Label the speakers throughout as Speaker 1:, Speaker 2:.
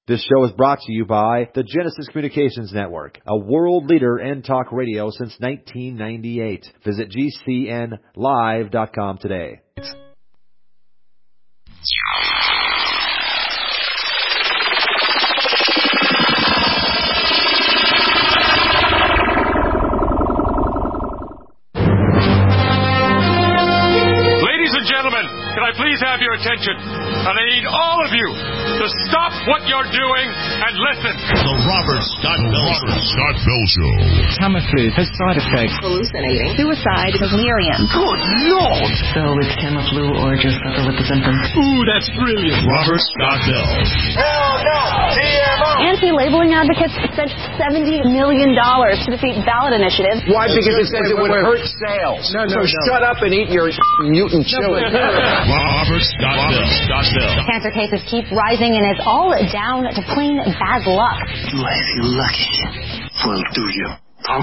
Speaker 1: This show is brought to you by the Genesis Communications Network, a world leader in talk radio since 1998. Visit GCNlive.com today.
Speaker 2: Ladies and gentlemen, can I please have your attention? And I need all of you to stop what you're doing and listen.
Speaker 3: The Robert Scott Bell Show.
Speaker 4: Tamiflu has side effects.
Speaker 5: Hallucinating. Suicide. Delirium.
Speaker 2: Good Lord!
Speaker 5: So it's Tamiflu or just suffer with the symptoms.
Speaker 2: Ooh, that's brilliant.
Speaker 3: Robert Scott Bell.
Speaker 2: Hell no! TMO!
Speaker 6: Anti-labeling advocates spent $70 million to defeat ballot initiatives.
Speaker 7: Why? Because it says it would hurt sales. No. Shut up and eat your mutant chili.
Speaker 3: Robert Scott Bell.
Speaker 6: Cancer cases keep rising and it's all down to plain bad luck.
Speaker 7: If you're lucky, we'll do you, punk.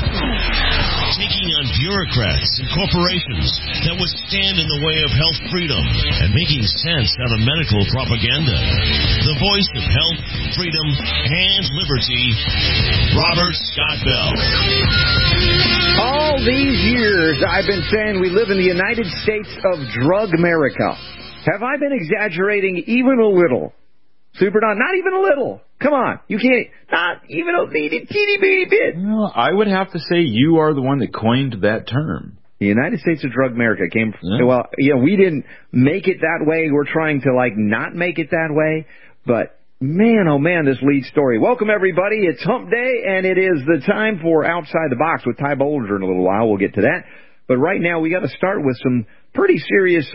Speaker 3: Taking on bureaucrats and corporations that would stand in the way of health freedom and making sense out of medical propaganda. The voice of health, freedom, and liberty, Robert Scott Bell.
Speaker 7: All these years I've been saying we live in the United States of Drug America. Have I been exaggerating even a little? Super Don, not even a little. Come on. You can't, not even a teeny bitty bit.
Speaker 8: No, I would have to say you are the one that coined that term.
Speaker 7: The United States of Drug America came from, well, we didn't make it that way. We're trying to, not make it that way. But, man, oh, man, this lead story. Welcome, everybody. It's Hump Day, and it is the time for Outside the Box with Ty Bolger in a little while. We'll get to that. But right now, we got to start with some pretty serious,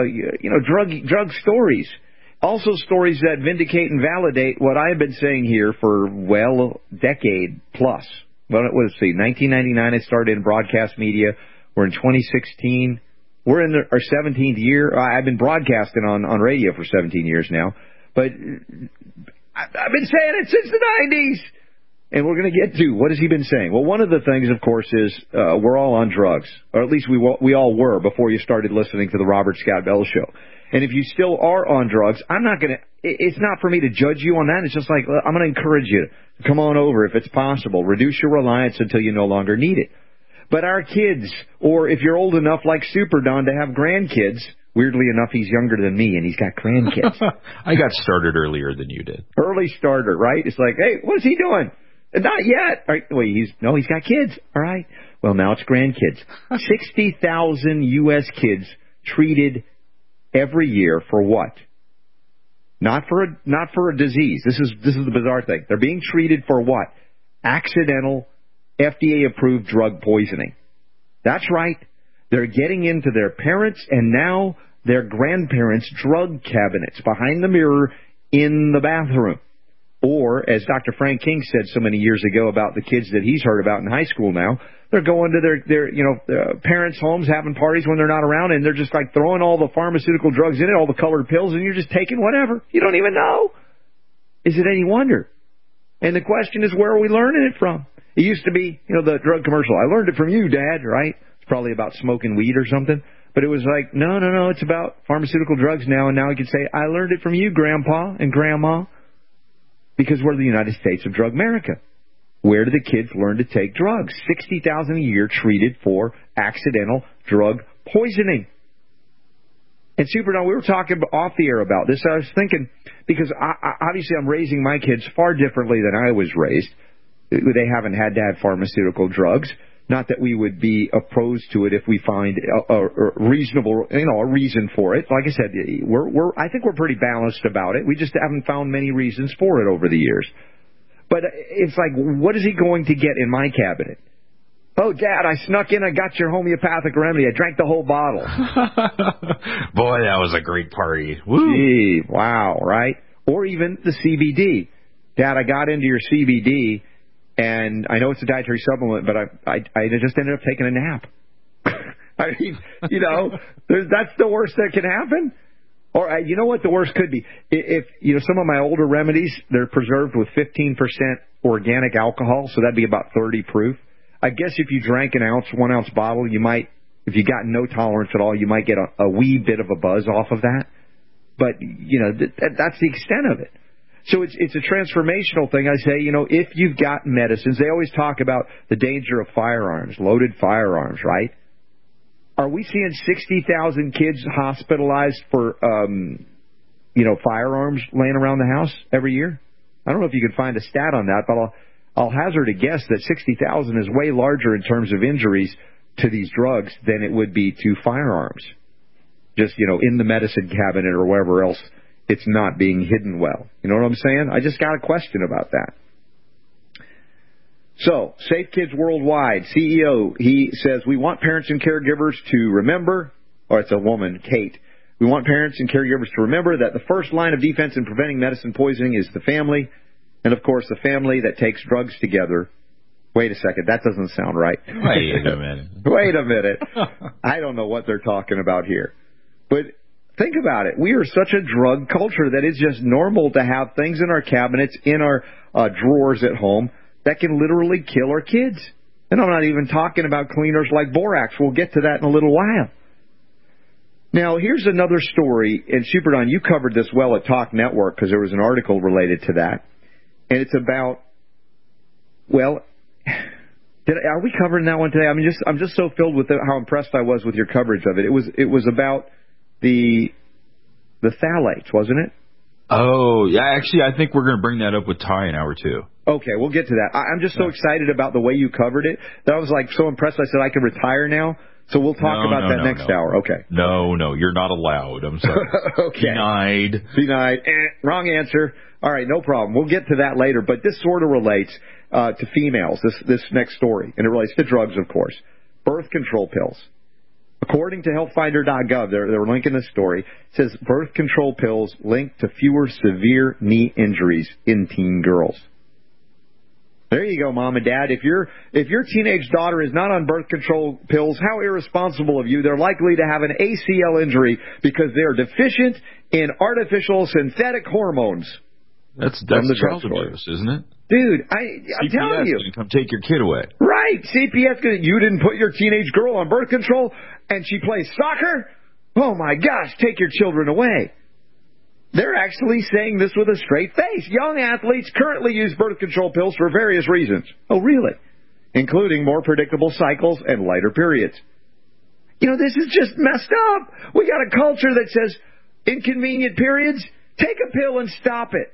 Speaker 7: drug stories. Also stories that vindicate and validate what I've been saying here for, a decade plus. Well, let's see, 1999 I started in broadcast media. We're in 2016. We're in our 17th year. I've been broadcasting on radio for 17 years now. But I've been saying it since the 90s. And we're going to get to, what has he been saying? Well, one of the things, of course, is we're all on drugs. Or at least we all were before you started listening to the Robert Scott Bell Show. And if you still are on drugs, it's not for me to judge you on that. It's just like, I'm going to encourage you to come on over if it's possible. Reduce your reliance until you no longer need it. But our kids, or if you're old enough like Super Don to have grandkids, weirdly enough, he's younger than me and he's got grandkids.
Speaker 8: I got started earlier than you did.
Speaker 7: Early starter, right? It's like, hey, what's he doing? Not yet. All right, wait, he's got kids. All right. Well, now it's grandkids. 60,000 U.S. kids treated every year for what? Not for a disease. This is the bizarre thing. They're being treated for what? Accidental, FDA-approved drug poisoning. That's right. They're getting into their parents' and now their grandparents' drug cabinets behind the mirror in the bathroom. Or, as Dr. Frank King said so many years ago about the kids that he's heard about in high school now, they're going to their parents' homes, having parties when they're not around, and they're just throwing all the pharmaceutical drugs in it, all the colored pills, and you're just taking whatever. You don't even know. Is it any wonder? And the question is, where are we learning it from? It used to be, the drug commercial. I learned it from you, Dad, right? It's probably about smoking weed or something. But it was like, no, it's about pharmaceutical drugs now, and now I could say, I learned it from you, Grandpa and Grandma. Because we're the United States of Drug America. Where do the kids learn to take drugs? 60,000 a year treated for accidental drug poisoning. And Super Don, we were talking off the air about this. I was thinking, because obviously I'm raising my kids far differently than I was raised. They haven't had to have pharmaceutical drugs. Not that we would be opposed to it if we find a reasonable, a reason for it. Like I said, I think we're pretty balanced about it. We just haven't found many reasons for it over the years. But it's like, what is he going to get in my cabinet? Oh, Dad, I snuck in. I got your homeopathic remedy. I drank the whole bottle.
Speaker 8: Boy, that was a great party. Woo.
Speaker 7: Gee, wow, right? Or even the CBD. Dad, I got into your CBD. And I know it's a dietary supplement, but I just ended up taking a nap. I mean, that's the worst that can happen. Or you know what the worst could be? If some of my older remedies, they're preserved with 15% organic alcohol, so that'd be about 30 proof. I guess if you drank 1 ounce bottle, you might, if you got no tolerance at all, you might get a wee bit of a buzz off of that. But, that's the extent of it. So it's a transformational thing. I say, if you've got medicines, they always talk about the danger of firearms, loaded firearms, right? Are we seeing 60,000 kids hospitalized for, firearms laying around the house every year? I don't know if you could find a stat on that, but I'll hazard a guess that 60,000 is way larger in terms of injuries to these drugs than it would be to firearms. Just, in the medicine cabinet or wherever else it's not being hidden well. You know what I'm saying? I just got a question about that. So, Safe Kids Worldwide, CEO, he says, we want parents and caregivers to remember, or it's a woman, Kate, we want parents and caregivers to remember that the first line of defense in preventing medicine poisoning is the family, and of course the family that takes drugs together. Wait a second, that doesn't sound right.
Speaker 8: Wait a minute.
Speaker 7: Wait a minute. I don't know what they're talking about here. But think about it. We are such a drug culture that it's just normal to have things in our cabinets, in our drawers at home, that can literally kill our kids. And I'm not even talking about cleaners like borax. We'll get to that in a little while. Now, here's another story. And Super Don, you covered this well at Talk Network because there was an article related to that. And it's about, are we covering that one today? I'm just so filled with how impressed I was with your coverage of it. It was about the phthalates, wasn't it?
Speaker 8: Oh, yeah. Actually, I think we're going to bring that up with Ty in hour 2.
Speaker 7: Okay, we'll get to that. I'm just so excited about the way you covered it that I was so impressed. I said I can retire now. So we'll talk about that next hour. Okay.
Speaker 8: No, you're not allowed. I'm sorry.
Speaker 7: Okay. Denied. Wrong answer. All right, no problem. We'll get to that later. But this sort of relates to females, this next story. And it relates to drugs, of course. Birth control pills. According to healthfinder.gov, they're linking this story. It says birth control pills linked to fewer severe knee injuries in teen girls. There you go, Mom and Dad. If your teenage daughter is not on birth control pills, how irresponsible of you. They're likely to have an ACL injury because they are deficient in artificial synthetic hormones.
Speaker 8: That's child abuse, isn't it?
Speaker 7: Dude, I'm telling you.
Speaker 8: CPS come take your kid away.
Speaker 7: Right. CPS, you didn't put your teenage girl on birth control and she plays soccer? Oh, my gosh, take your children away. They're actually saying this with a straight face. Young athletes currently use birth control pills for various reasons. Oh, really? Including more predictable cycles and lighter periods. This is just messed up. We got a culture that says inconvenient periods, take a pill and stop it.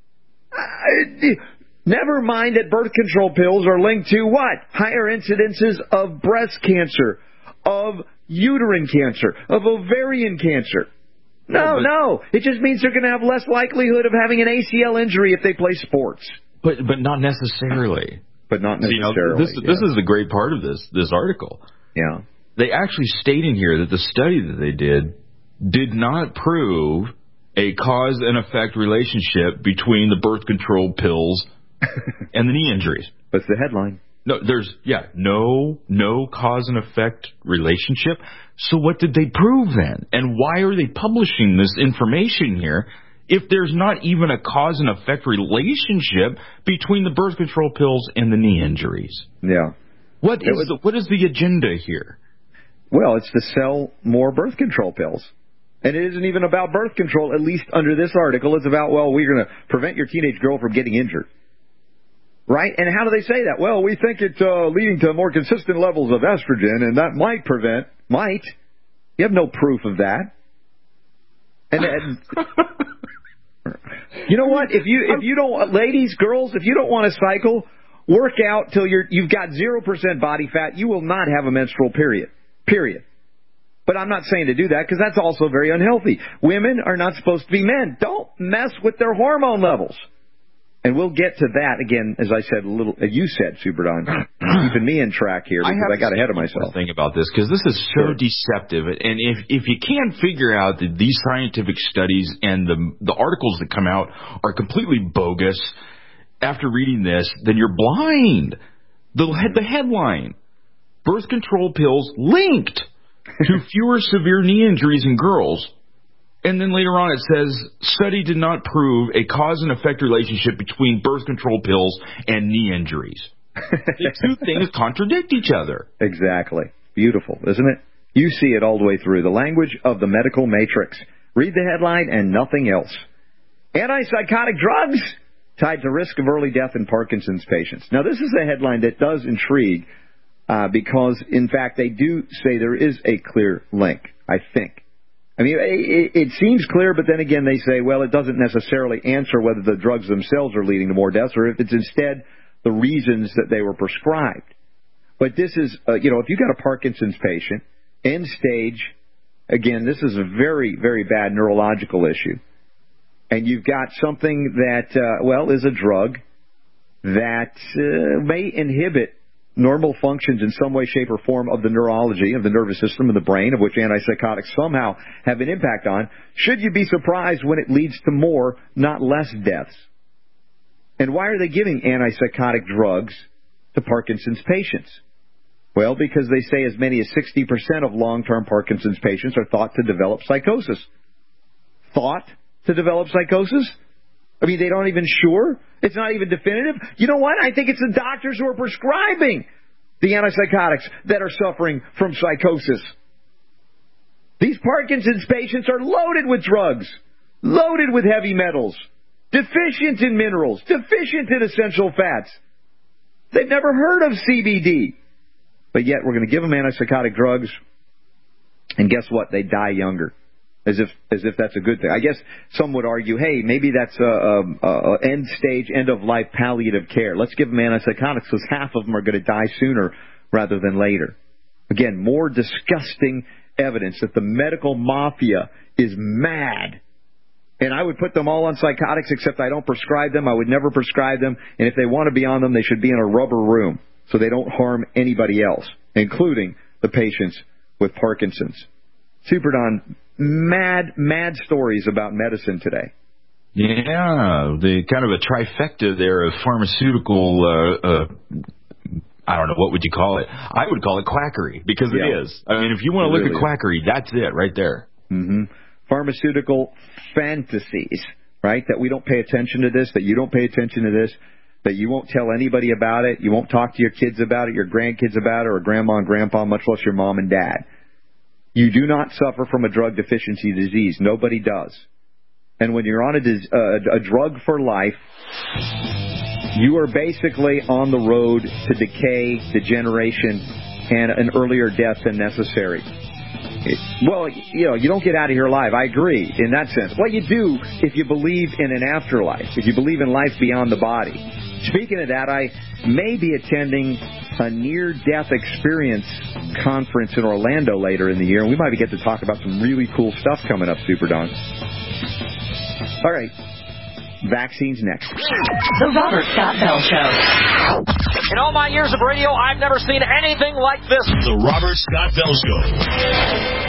Speaker 7: Never mind that birth control pills are linked to what? Higher incidences of breast cancer, of uterine cancer, of ovarian cancer. No. It just means they're going to have less likelihood of having an ACL injury if they play sports.
Speaker 8: But not necessarily.
Speaker 7: But not necessarily.
Speaker 8: This is the great part of this article.
Speaker 7: Yeah.
Speaker 8: They actually state in here that the study that they did not prove a cause and effect relationship between the birth control pills and the knee injuries.
Speaker 7: That's the headline.
Speaker 8: No, there's no cause and effect relationship. So what did they prove then? And why are they publishing this information here if there's not even a cause and effect relationship between the birth control pills and the knee injuries?
Speaker 7: Yeah.
Speaker 8: What is the agenda here?
Speaker 7: Well, it's to sell more birth control pills. And it isn't even about birth control, at least under this article. It's about, we're going to prevent your teenage girl from getting injured. Right? And how do they say that? Well, we think it's leading to more consistent levels of estrogen, and that might prevent. Might. You have no proof of that. And you know what? If you don't, ladies, girls, if you don't want to cycle, work out till you've got 0% body fat. You will not have a menstrual period. Period. But I'm not saying to do that because that's also very unhealthy. Women are not supposed to be men. Don't mess with their hormone levels. And we'll get to that again, as I said, you said, Super Don, keeping me in track here because I got ahead of myself.
Speaker 8: Think about this because this is so deceptive. And if you can't figure out that these scientific studies and the articles that come out are completely bogus after reading this, then you're blind. The headline, birth control pills linked to fewer severe knee injuries in girls. And then later on it says, study did not prove a cause and effect relationship between birth control pills and knee injuries. The two things contradict each other.
Speaker 7: Exactly. Beautiful, isn't it? You see it all the way through. The language of the medical matrix. Read the headline and nothing else. Antipsychotic drugs tied to risk of early death in Parkinson's patients. Now, this is a headline that does intrigue because, in fact, they do say there is a clear link, I think. I mean, it seems clear, but then again, they say, well, it doesn't necessarily answer whether the drugs themselves are leading to more deaths or if it's instead the reasons that they were prescribed. But this is, if you got a Parkinson's patient, end stage, again, this is a very, very bad neurological issue. And you've got something that, is a drug that may inhibit normal functions in some way, shape, or form of the neurology, of the nervous system, of the brain, of which antipsychotics somehow have an impact on. Should you be surprised when it leads to more, not less deaths? And why are they giving antipsychotic drugs to Parkinson's patients? Well, because they say as many as 60% of long-term Parkinson's patients are thought to develop psychosis. Thought to develop psychosis? I mean, they don't even sure? It's not even definitive? You know what? I think it's the doctors who are prescribing the antipsychotics that are suffering from psychosis. These Parkinson's patients are loaded with drugs, loaded with heavy metals, deficient in minerals, deficient in essential fats. They've never heard of CBD. But yet we're going to give them antipsychotic drugs, and guess what? They die younger. As if that's a good thing. I guess some would argue, hey, maybe that's a end stage, end of life palliative care. Let's give them antipsychotics because half of them are going to die sooner rather than later. Again, more disgusting evidence that the medical mafia is mad. And I would put them all on psychotics, except I don't prescribe them. I would never prescribe them. And if they want to be on them, they should be in a rubber room so they don't harm anybody else, including the patients with Parkinson's. Super Don, mad stories about medicine today.
Speaker 8: Yeah, the kind of a trifecta there of pharmaceutical, I don't know, what would you call it? I would call it quackery, because it is. I mean, if you want to look at quackery, that's it right there.
Speaker 7: Mm-hmm. Pharmaceutical fantasies, right? That we don't pay attention to this, that you don't pay attention to this, that you won't tell anybody about it, you won't talk to your kids about it, your grandkids about it, or grandma and grandpa, much less your mom and dad. You do not suffer from a drug deficiency disease. Nobody does. And when you're on a drug for life, you are basically on the road to decay, degeneration, and an earlier death than necessary. You don't get out of here alive. I agree in that sense. Well, you do if you believe in an afterlife, if you believe in life beyond the body. Speaking of that, I may be attending a near-death experience conference in Orlando later in the year, and we might get to talk about some really cool stuff coming up, Super Don. All right. Vaccines next.
Speaker 5: The Robert Scott Bell Show.
Speaker 9: In all my years of radio, I've never seen anything like this.
Speaker 3: The Robert Scott Bell Show.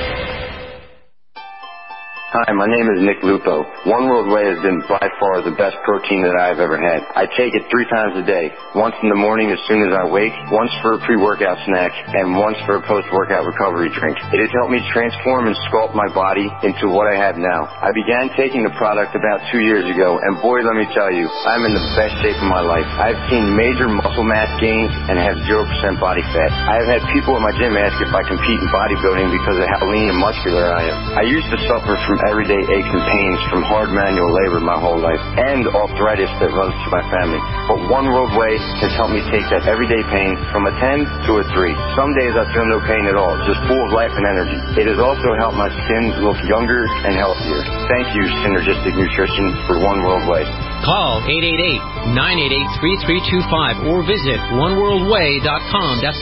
Speaker 10: Hi, my name is Nick Lupo. One World Whey has been by far the best protein that I've ever had. I take it 3 times a day. Once in the morning as soon as I wake, once for a pre-workout snack, and once for a post-workout recovery drink. It has helped me transform and sculpt my body into what I have now. I began taking the product about 2 years ago, and boy, let me tell you, I'm in the best shape of my life. I've seen major muscle mass gains and have 0% body fat. I have had people at my gym ask if I compete in bodybuilding because of how lean and muscular I am. I used to suffer from everyday aches and pains from hard manual labor my whole life and arthritis that runs through my family. But One World Whey has helped me take that everyday pain from a 10 to a 3. Some days I feel no pain at all, just full of life and energy. It has also helped my skin look younger and healthier. Thank you, Synergistic Nutrition, for One World Whey.
Speaker 11: Call 888-988-3325 or visit oneworldwhey.com. That's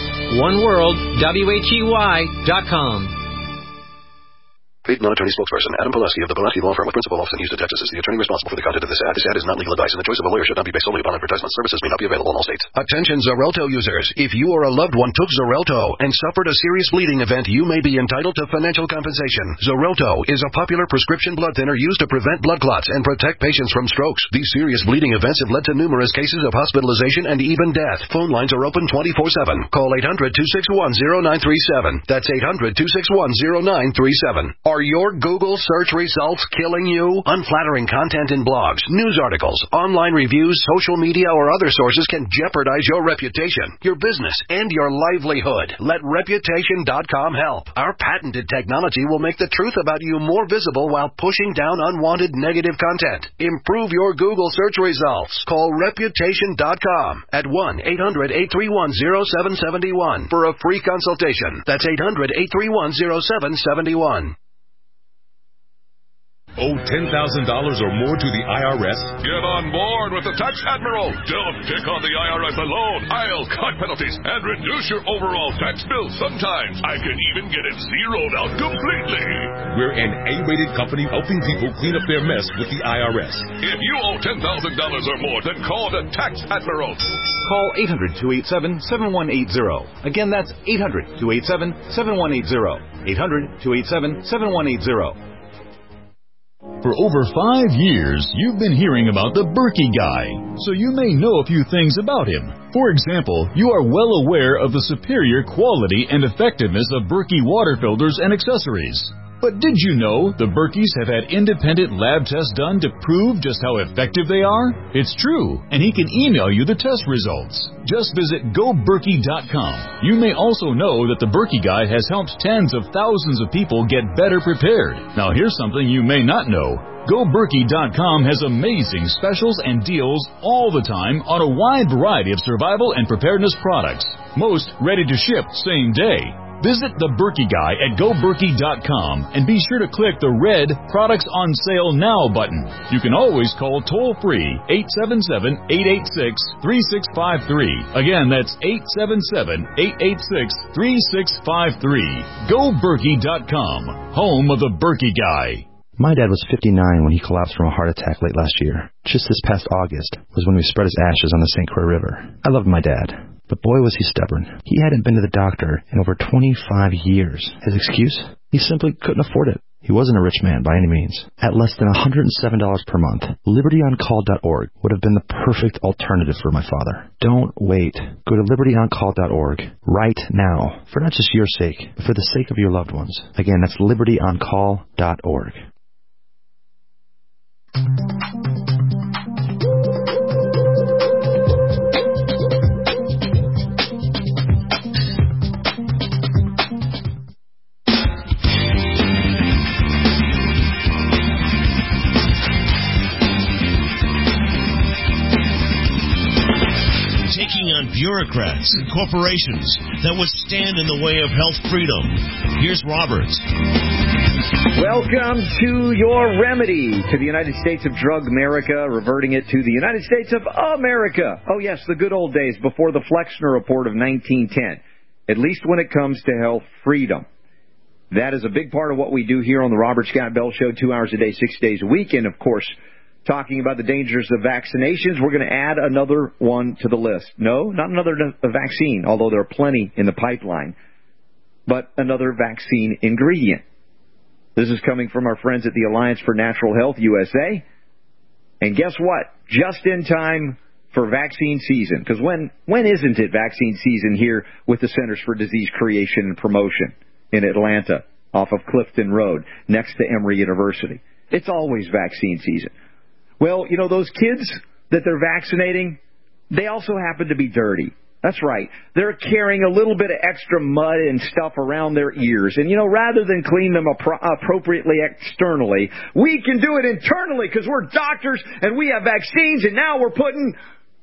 Speaker 11: oneworldwhey.com.
Speaker 12: Paid non-attorney spokesperson Adam Pulaski of the Pulaski Law Firm with principal office in Houston, Texas is the attorney responsible for the content of this ad. This ad is not legal advice, and the choice of a lawyer should not be based solely upon advertisement. Services may not be available in all states.
Speaker 13: Attention Xarelto users. If you or a loved one took Xarelto and suffered a serious bleeding event, you may be entitled to financial compensation. Xarelto is a popular prescription blood thinner used to prevent blood clots and protect patients from strokes. These serious bleeding events have led to numerous cases of hospitalization and even death. Phone lines are open 24/7. Call 800-261-0937. That's 800-261-0937. Are your Google search results killing you? Unflattering content in blogs, news articles, online reviews, social media, or other sources can jeopardize your reputation, your business, and your livelihood. Let Reputation.com help. Our patented technology will make the truth about you more visible while pushing down unwanted negative content. Improve your Google search results. Call Reputation.com at 1-800-831-0771 for a free consultation. That's 800-831-0771.
Speaker 14: Owe $10,000 or more to the IRS?
Speaker 15: Get on board with the Tax Admiral. Don't pick on the IRS alone. I'll cut penalties and reduce your overall tax bill. Sometimes I can even get it zeroed out completely.
Speaker 14: We're an A-rated company helping people clean up their mess with the IRS.
Speaker 15: If you owe $10,000 or more, then call the Tax Admiral.
Speaker 16: Call 800-287-7180. Again, that's 800-287-7180. 800-287-7180.
Speaker 17: For over 5 years, you've been hearing about the Berkey Guy, so you may know a few things about him. For example, you are well aware of the superior quality and effectiveness of Berkey water filters and accessories. But did you know the Berkeys have had independent lab tests done to prove just how effective they are? It's true, and he can email you the test results. Just visit GoBerkey.com. You may also know that the Berkey Guy has helped tens of thousands of people get better prepared. Now here's something you may not know. GoBerkey.com has amazing specials and deals all the time on a wide variety of survival and preparedness products. Most ready to ship same day. Visit the Berkey Guy at GoBerkey.com and be sure to click the red Products on Sale Now button. You can always call toll-free 877-886-3653. Again, that's 877-886-3653. GoBerkey.com, home of the Berkey Guy.
Speaker 18: My dad was 59 when he collapsed from a heart attack late last year. Just this past August was when we spread his ashes on the St. Croix River. I loved my dad. But boy, was he stubborn. He hadn't been to the doctor in over 25 years. His excuse? He simply couldn't afford it. He wasn't a rich man by any means. At less than $107 per month, LibertyOnCall.org would have been the perfect alternative for my father. Don't wait. Go to LibertyOnCall.org right now, for not just your sake, but for the sake of your loved ones. Again, that's LibertyOnCall.org.
Speaker 3: Taking on bureaucrats and corporations that would stand in the way of health freedom. Here's Robert.
Speaker 7: Welcome to your remedy to the United States of Drug America, reverting it to the United States of America. Oh, yes, the good old days before the Flexner Report of 1910, at least when it comes to health freedom. That is a big part of what we do here on the Robert Scott Bell Show, 2 hours a day, 6 days a week. And, of course, talking about the dangers of vaccinations, we're going to add another one to the list. No, not another vaccine, although there are plenty in the pipeline, but another vaccine ingredient. This is coming from our friends at the Alliance for Natural Health USA. And guess what? Just in time for vaccine season. Because when isn't it vaccine season here with the Centers for Disease Creation and Promotion in Atlanta off of Clifton Road next to Emory University? It's always vaccine season. Well, you know, those kids that they're vaccinating, they also happen to be dirty. That's right. They're carrying a little bit of extra mud and stuff around their ears. And, you know, rather than clean them appropriately externally, we can do it internally because we're doctors and we have vaccines, and now we're putting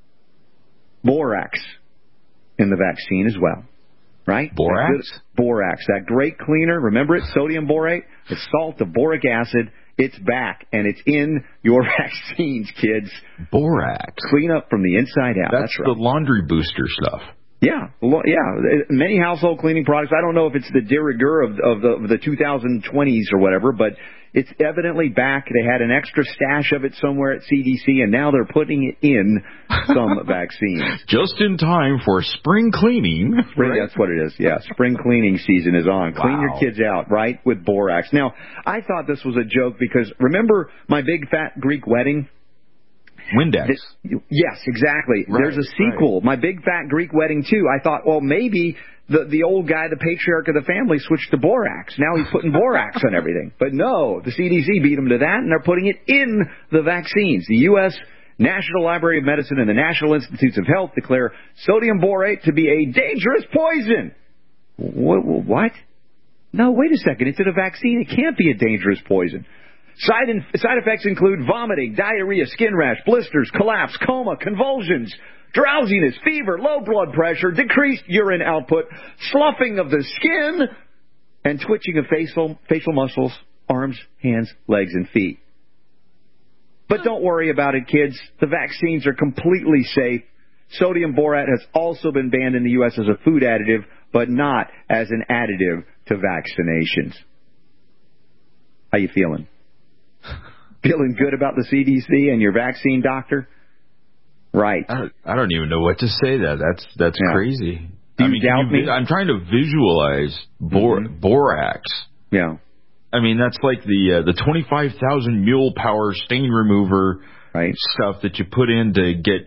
Speaker 7: borax in the vaccine as well. Right?
Speaker 8: Borax?
Speaker 7: Borax, that great cleaner. Remember it? Sodium borate. It's salt of boric acid. It's back, and it's in your vaccines, kids.
Speaker 8: Borax.
Speaker 7: Clean up from the inside out. That's right.
Speaker 8: The laundry booster stuff.
Speaker 7: Yeah. Many household cleaning products. I don't know if it's the de rigueur of the 2020s or whatever, but it's evidently back. They had an extra stash of it somewhere at CDC, and now they're putting it in some vaccines.
Speaker 8: Just in time for spring cleaning.
Speaker 7: Right? That's what it is. Yeah, spring cleaning season is on. Clean your kids out, right, with borax. Now, I thought this was a joke because remember my big fat Greek wedding?
Speaker 8: Windex.
Speaker 7: Yes, exactly.
Speaker 8: Right,
Speaker 7: there's a sequel, My Big Fat Greek Wedding 2. I thought, well, maybe the old guy, the patriarch of the family, switched to borax. Now he's putting borax on everything. But no, the CDC beat him to that, and they're putting it in the vaccines. The U.S. National Library of Medicine and the National Institutes of Health declare sodium borate to be a dangerous poison. What? No, wait a second. It's in a vaccine. It can't be a dangerous poison. Side effects include vomiting, diarrhea, skin rash, blisters, collapse, coma, convulsions, drowsiness, fever, low blood pressure, decreased urine output, sloughing of the skin, and twitching of facial muscles, arms, hands, legs, and feet. But don't worry about it, kids. The vaccines are completely safe. Sodium borate has also been banned in the U.S. as a food additive, but not as an additive to vaccinations. How you feeling? Feeling good about the CDC and your vaccine doctor? Right.
Speaker 8: I don't even know what to say. That's crazy.
Speaker 7: Do you doubt me?
Speaker 8: I'm trying to visualize borax.
Speaker 7: Yeah.
Speaker 8: I mean, that's like the 25,000 mule power stain remover stuff that you put in to get,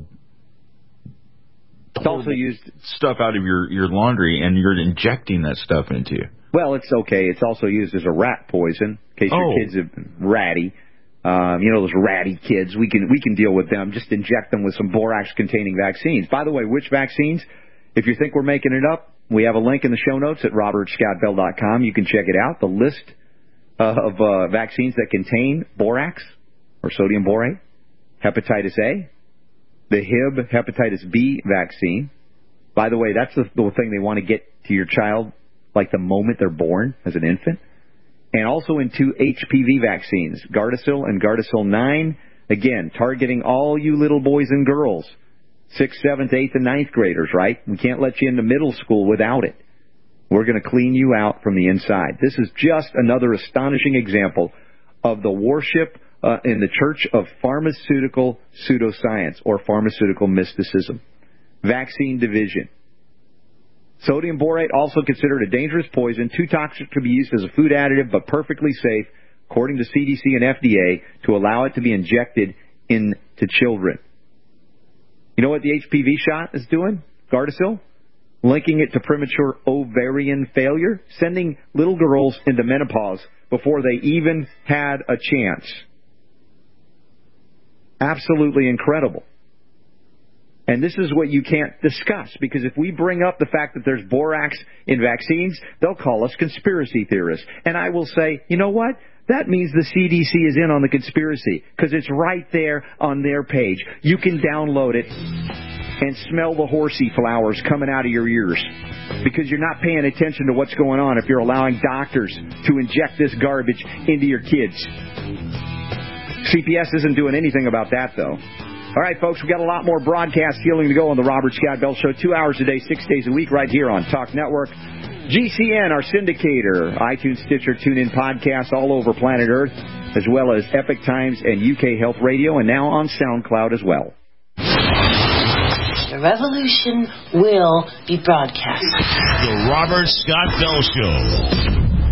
Speaker 7: it's also used
Speaker 8: stuff out of your laundry, and you're injecting that stuff into you.
Speaker 7: Well, it's okay. It's also used as a rat poison, in case your kids are ratty. Those ratty kids, we can deal with them. Just inject them with some borax-containing vaccines. By the way, which vaccines? If you think we're making it up, we have a link in the show notes at robertscottbell.com. You can check it out, the list of vaccines that contain borax or sodium borate, hepatitis A, the Hib hepatitis B vaccine. By the way, that's the thing they want to get to your child like the moment they're born as an infant. And also in 2 HPV vaccines, Gardasil and Gardasil 9, again, targeting all you little boys and girls, 6th, 7th, 8th, and 9th graders, right? We can't let you into middle school without it. We're going to clean you out from the inside. This is just another astonishing example of the worship in the church of pharmaceutical pseudoscience or pharmaceutical mysticism. Vaccine division. Sodium borate, also considered a dangerous poison, too toxic to be used as a food additive, but perfectly safe, according to CDC and FDA, to allow it to be injected into children. You know what the HPV shot is doing? Gardasil? Linking it to premature ovarian failure, sending little girls into menopause before they even had a chance. Absolutely incredible. And this is what you can't discuss, because if we bring up the fact that there's borax in vaccines, they'll call us conspiracy theorists. And I will say, you know what? That means the CDC is in on the conspiracy, because it's right there on their page. You can download it and smell the horsey flowers coming out of your ears, because you're not paying attention to what's going on if you're allowing doctors to inject this garbage into your kids. CPS isn't doing anything about that, though. All right, folks, we've got a lot more broadcast healing to go on the Robert Scott Bell Show, 2 hours a day, 6 days a week, right here on Talk Network. GCN, our syndicator, iTunes, Stitcher, TuneIn podcasts all over planet Earth, as well as Epic Times and UK Health Radio, and now on SoundCloud as well.
Speaker 16: The revolution will be broadcast.
Speaker 3: The Robert Scott Bell Show.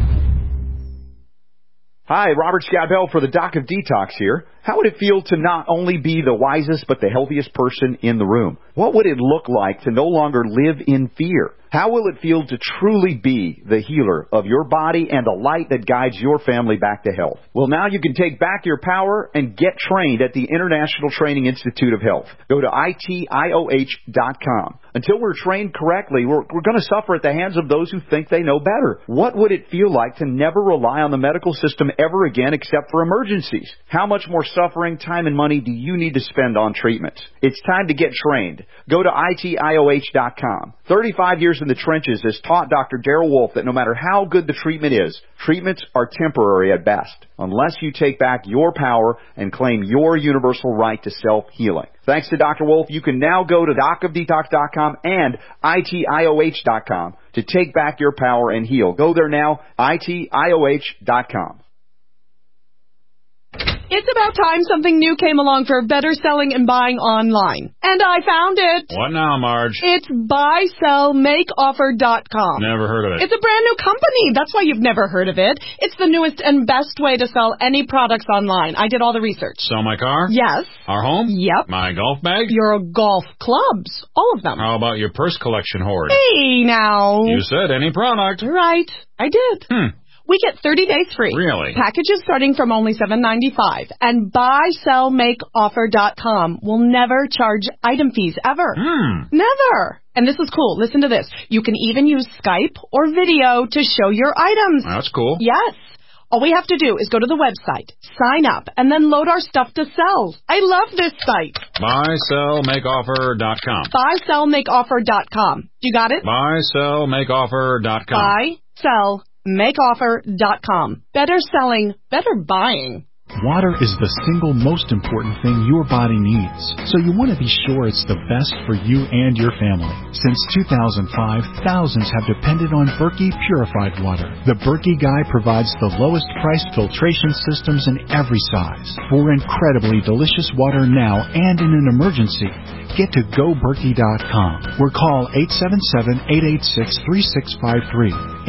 Speaker 7: Hi, Robert Scott Bell for the Doc of Detox here. How would it feel to not only be the wisest but the healthiest person in the room? What would it look like to no longer live in fear? How will it feel to truly be the healer of your body and the light that guides your family back to health? Well, now you can take back your power and get trained at the International Training Institute of Health. Go to ITIOH.com. Until we're trained correctly, we're going to suffer at the hands of those who think they know better. What would it feel like to never rely on the medical system ever again except for emergencies? How much more suffering, time, and money do you need to spend on treatments? It's time to get trained. Go to ITIOH.com. 35 years in the trenches has taught Dr. Darrell Wolfe that no matter how good the treatment is, treatments are temporary at best, unless you take back your power and claim your universal right to self-healing. Thanks to Dr. Wolfe, you can now go to docofdetox.com and ITIOH.com to take back your power and heal. Go there now, ITIOH.com.
Speaker 19: It's about time something new came along for better selling and buying online. And I found it.
Speaker 17: What now, Marge?
Speaker 19: It's buysellmakeoffer.com.
Speaker 17: Never heard of it.
Speaker 19: It's a brand new company. That's why you've never heard of it. It's the newest and best way to sell any products online. I did all the research.
Speaker 17: Sell my car?
Speaker 19: Yes.
Speaker 17: Our home?
Speaker 19: Yep.
Speaker 17: My golf bag?
Speaker 19: Your golf clubs. All of them.
Speaker 17: How about your purse collection hoard?
Speaker 19: Hey, now.
Speaker 17: You said any product.
Speaker 19: Right. I did. We get 30 days free.
Speaker 17: Really?
Speaker 19: Packages starting from only $7.95. And buysellmakeoffer.com will never charge item fees ever. Never. And this is cool. Listen to this. You can even use Skype or video to show your items.
Speaker 17: That's cool.
Speaker 19: Yes. All we have to do is go to the website, sign up, and then load our stuff to sell. I love this site.
Speaker 17: Buysellmakeoffer.com.
Speaker 19: Buysellmakeoffer.com. You got it?
Speaker 17: Buysellmakeoffer.com.
Speaker 19: Buysellmakeoffer.com. Better selling, better buying.
Speaker 20: Water is the single most important thing your body needs, so you want to be sure it's the best for you and your family. Since 2005, thousands have depended on Berkey purified water. The Berkey Guy provides the lowest priced filtration systems in every size for incredibly delicious water now and in an emergency. Get to GoBerkey.com or call 877-886-3653.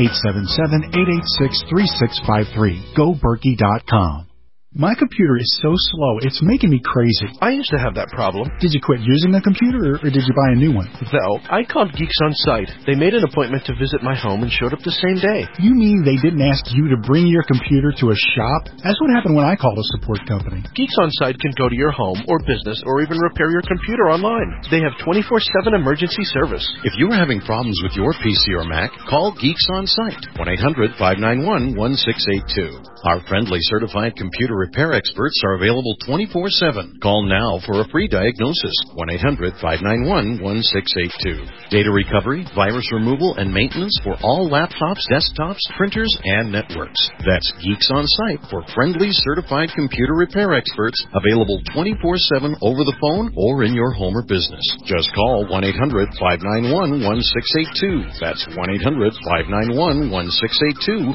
Speaker 20: 877-886-3653. GoBerkey.com. My computer is so slow, it's making me crazy.
Speaker 21: I used to have that problem.
Speaker 20: Did you quit using the computer, or did you buy a new one?
Speaker 21: No, I called Geeks On Site. They made an appointment to visit my home and showed up the same day.
Speaker 20: You mean they didn't ask you to bring your computer to a shop? That's what happened when I called a support company.
Speaker 21: Geeks On Site can go to your home or business or even repair your computer online. They have 24/7 emergency service.
Speaker 12: If you are having problems with your PC or Mac, call Geeks On Site, 1-800-591-1682. Our friendly certified computer repair experts are available 24/7. Call now for a free diagnosis, 1-800-591-1682. Data recovery, virus removal, and maintenance for all laptops, desktops, printers, and networks. That's Geeks On Site for friendly certified computer repair experts, available 24/7 over the phone or in your home or business. Just call 1-800-591-1682. That's 1-800-591-1682,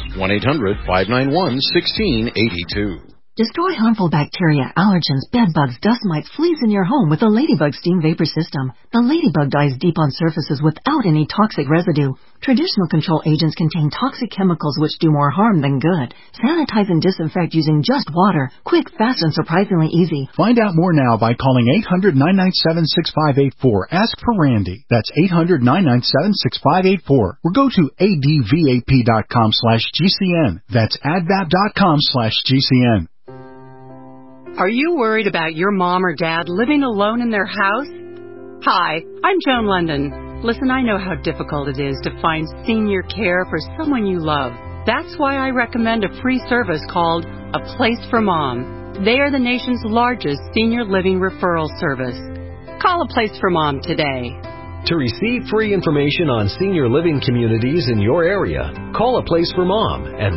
Speaker 12: 1-800-591-1682.
Speaker 22: Destroy harmful bacteria, allergens, bed bugs, dust mites, fleas in your home with the Ladybug Steam Vapor System. The Ladybug dies deep on surfaces without any toxic residue. Traditional control agents contain toxic chemicals which do more harm than good. Sanitize and disinfect using just water. Quick, fast, and surprisingly easy.
Speaker 20: Find out more now by calling 800-997-6584. Ask for Randy. That's 800-997-6584. Or go to advap.com/GCN. That's advap.com/GCN.
Speaker 23: Are you worried about your mom or dad living alone in their house? Hi, I'm Joan London. Listen, I know how difficult it is to find senior care for someone you love. That's why I recommend a free service called A Place for Mom. They are the nation's largest senior living referral service. Call A Place for Mom today.
Speaker 24: To receive free information on senior living communities in your area, call A Place for Mom at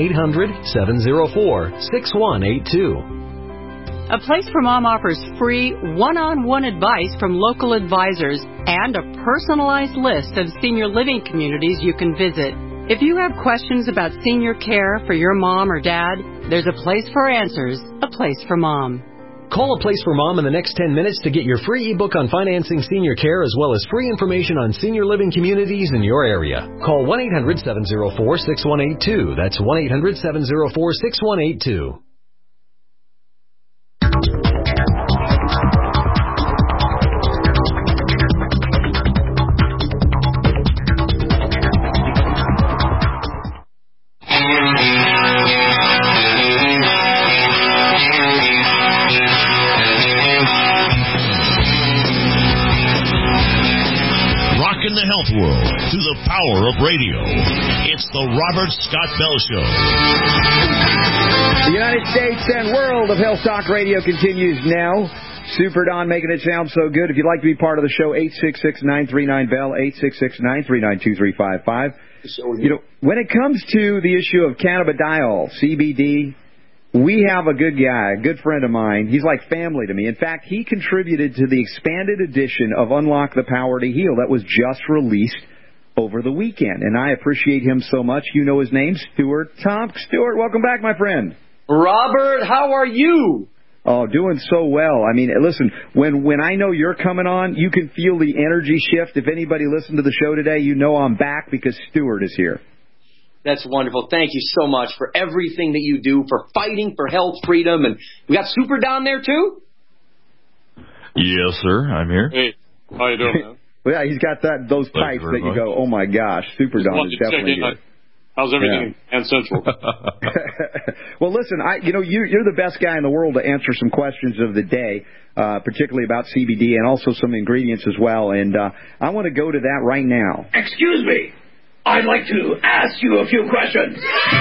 Speaker 24: 1-800-704-6182.
Speaker 23: A Place for Mom offers free one-on-one advice from local advisors and a personalized list of senior living communities you can visit. If you have questions about senior care for your mom or dad, there's a place for answers, A Place for Mom.
Speaker 24: Call A Place for Mom in the next 10 minutes to get your free ebook on financing senior care as well as free information on senior living communities in your area. Call 1-800-704-6182. That's 1-800-704-6182.
Speaker 3: The health world through the power of radio. It's the Robert Scott Bell Show.
Speaker 7: The United States and world of Health Talk Radio continues now. Super Don making it sound so good. If you'd like to be part of the show, 866-939-BELL, 866-939-2355. You know, when it comes to the issue of cannabidiol, CBD, we have a good guy, a good friend of mine. He's like family to me. In fact, he contributed to the expanded edition of Unlock the Power to Heal that was just released over the weekend. And I appreciate him so much. You know his name, Stuart Tomk. Stuart, welcome back, my friend.
Speaker 1: Robert, how are you?
Speaker 7: Oh, doing so well. I mean, listen, when I know you're coming on, you can feel the energy shift. If anybody listened to the show today, you know I'm back because Stuart is here.
Speaker 1: That's wonderful. Thank you so much for everything that you do, for fighting for health freedom. And we got Super down there, too?
Speaker 8: Yes, sir. I'm here.
Speaker 2: Hey, how you doing, man?
Speaker 7: Well, yeah, he's got those pipes that you go, oh, my gosh, Super Don is definitely here.
Speaker 2: How's everything in Central?
Speaker 7: Well, listen, you're the best guy in the world to answer some questions of the day, particularly about CBD and also some ingredients as well. And I want to go to that right now.
Speaker 4: Excuse me. I'd like to ask you a few questions.